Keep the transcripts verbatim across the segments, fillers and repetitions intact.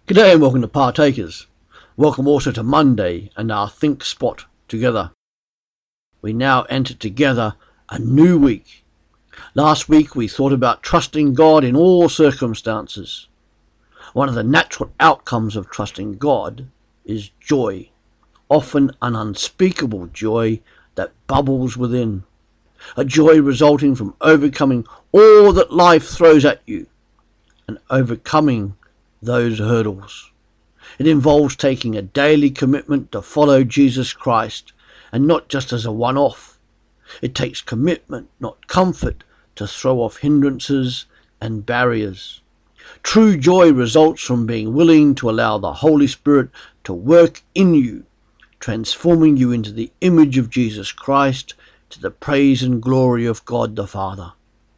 G'day and welcome to Partakers. Welcome also to Monday and our Think Spot together. We now enter together a new week. Last week we thought about trusting God in all circumstances. One of the natural outcomes of trusting God is joy, often an unspeakable joy that bubbles within. A joy resulting from overcoming all that life throws at you and overcoming those hurdles. It involves taking a daily commitment to follow Jesus Christ, and not just as a one-off. It takes commitment, not comfort, to throw off hindrances and barriers. True joy results from being willing to allow the Holy Spirit to work in you, transforming you into the image of Jesus Christ, to the praise and glory of God the Father.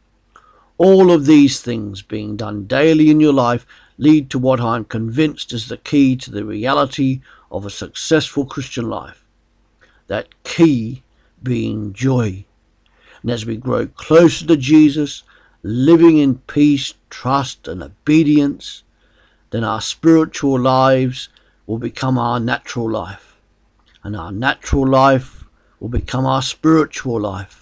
All of these things being done daily in your life lead to what I'm convinced is the key to the reality of a successful Christian life. That key being joy. And as we grow closer to Jesus, living in peace, trust and obedience, then our spiritual lives will become our natural life. And our natural life will become our spiritual life.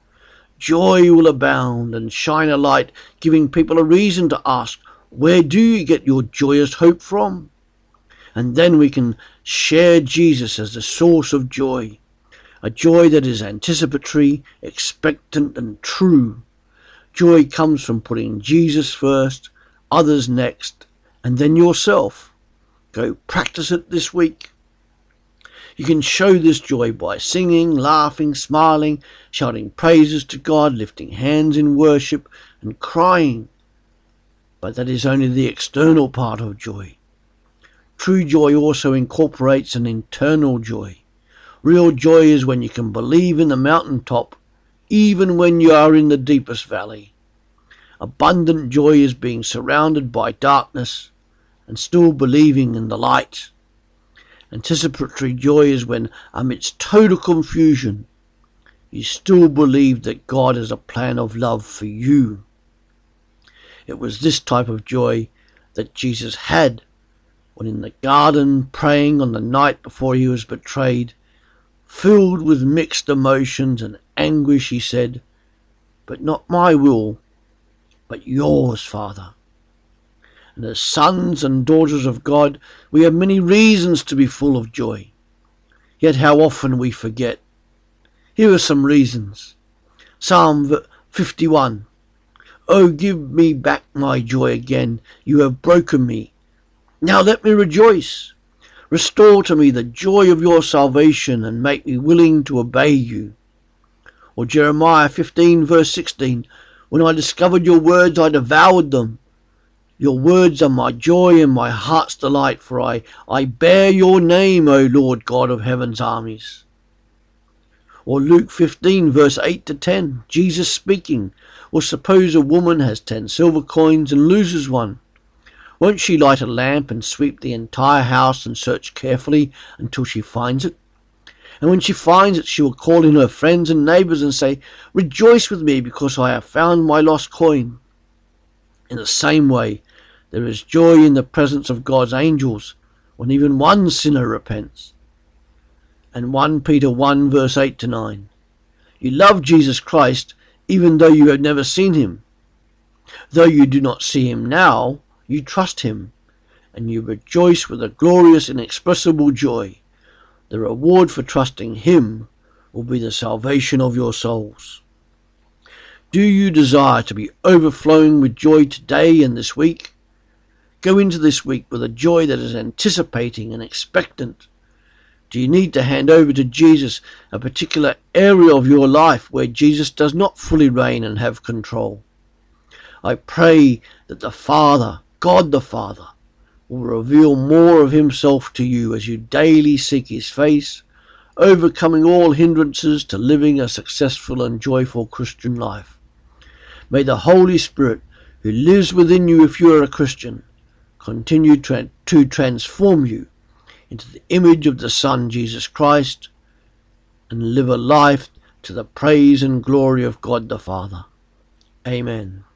Joy will abound and shine a light, giving people a reason to ask, where do you get your joyous hope from? And then we can share Jesus as the source of joy, a joy that is anticipatory, expectant and true. Joy comes from putting Jesus first, others next, and then yourself. Go practice it this week. You can show this joy by singing, laughing, smiling, shouting praises to God, lifting hands in worship and crying. But that is only the external part of joy. True joy also incorporates an internal joy. Real joy is when you can believe in the mountaintop, even when you are in the deepest valley. Abundant joy is being surrounded by darkness and still believing in the light. Anticipatory joy is when, amidst total confusion, you still believe that God has a plan of love for you. It was this type of joy that Jesus had when in the garden praying on the night before he was betrayed. Filled with mixed emotions and anguish, he said, "But not my will, but yours, Father." And as sons and daughters of God, we have many reasons to be full of joy. Yet how often we forget. Here are some reasons. Psalm fifty-one. "Oh, give me back my joy again. You have broken me. Now let me rejoice. Restore to me the joy of your salvation and make me willing to obey you." Or Jeremiah fifteen verse sixteen. "When I discovered your words, I devoured them. Your words are my joy and my heart's delight, for I, I bear your name, O Lord God of heaven's armies." Or Luke fifteen verse eight to ten, Jesus speaking. "Or suppose a woman has ten silver coins and loses one. Won't she light a lamp and sweep the entire house and search carefully until she finds it? And when she finds it, she will call in her friends and neighbors and say, 'Rejoice with me because I have found my lost coin.' In the same way, there is joy in the presence of God's angels when even one sinner repents." And First Peter one verse eight to nine. "You love Jesus Christ even though you have never seen him. Though you do not see him now, you trust him, and you rejoice with a glorious inexpressible joy. The reward for trusting him will be the salvation of your souls." Do you desire to be overflowing with joy today and this week? Go into this week with a joy that is anticipating and expectant. Do you need to hand over to Jesus a particular area of your life where Jesus does not fully reign and have control? I pray that the Father, God the Father, will reveal more of himself to you as you daily seek his face, overcoming all hindrances to living a successful and joyful Christian life. May the Holy Spirit, who lives within you if you are a Christian, continue tra- to transform you into the image of the Son, Jesus Christ, and live a life to the praise and glory of God the Father. Amen.